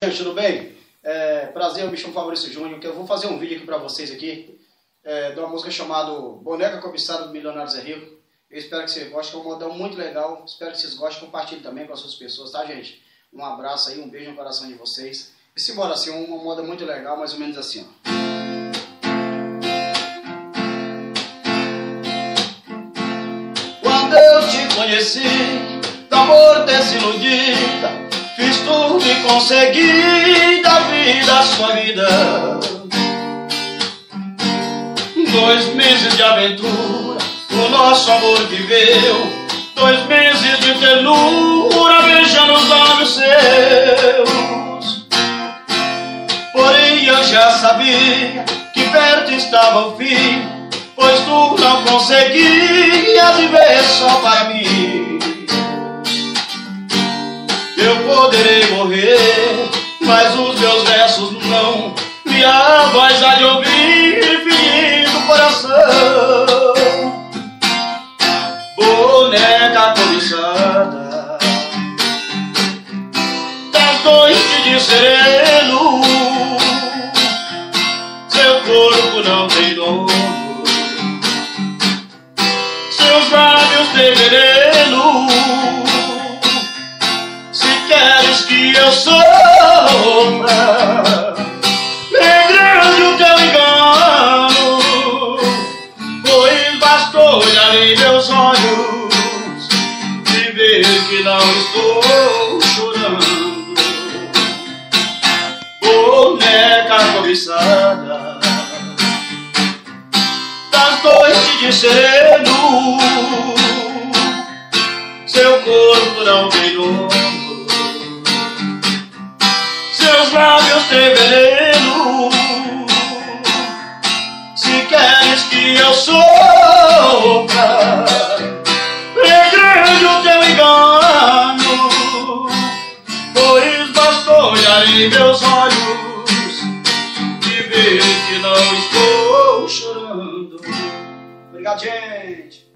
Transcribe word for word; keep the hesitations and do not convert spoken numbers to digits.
Gente, tudo bem? É, prazer, eu me chamo Fabrício Júnior, que eu vou fazer um vídeo aqui pra vocês aqui, é, de uma música chamada Boneca Cobiçada do Milionário Zé Rico. Eu espero que vocês gostem, é um modão muito legal, espero que vocês gostem, compartilhem também com as suas pessoas, tá, gente? Um abraço aí, um beijo no coração de vocês. E simbora assim, uma moda muito legal, mais ou menos assim, ó. Quando eu te conheci, do amor desiludida, fiz tudo e consegui da vida a sua vida. Dois meses de aventura, o nosso amor viveu. Dois meses de ternura, beijando os lábios seus. Porém eu já sabia que perto estava o fim, pois tu não conseguias viver só para mim. Eu poderei morrer, mas os meus versos não, minha voz há de ouvir, ferindo o coração. Boneca cobiçada, das noites de sereno, seu corpo não tem dono, seus lábios têm veneno. Que eu sofra, é grande o teu engano, pois bastou olhar em meus olhos e ver que não estou chorando. Boneca cobiçada, das noites de sereno, seu corpo não tem dono, seus lábios têm veneno. Se queres que eu sofra, é grande o teu engano, pois bastou olhar em meus olhos e ver que não estou chorando. Obrigado, gente.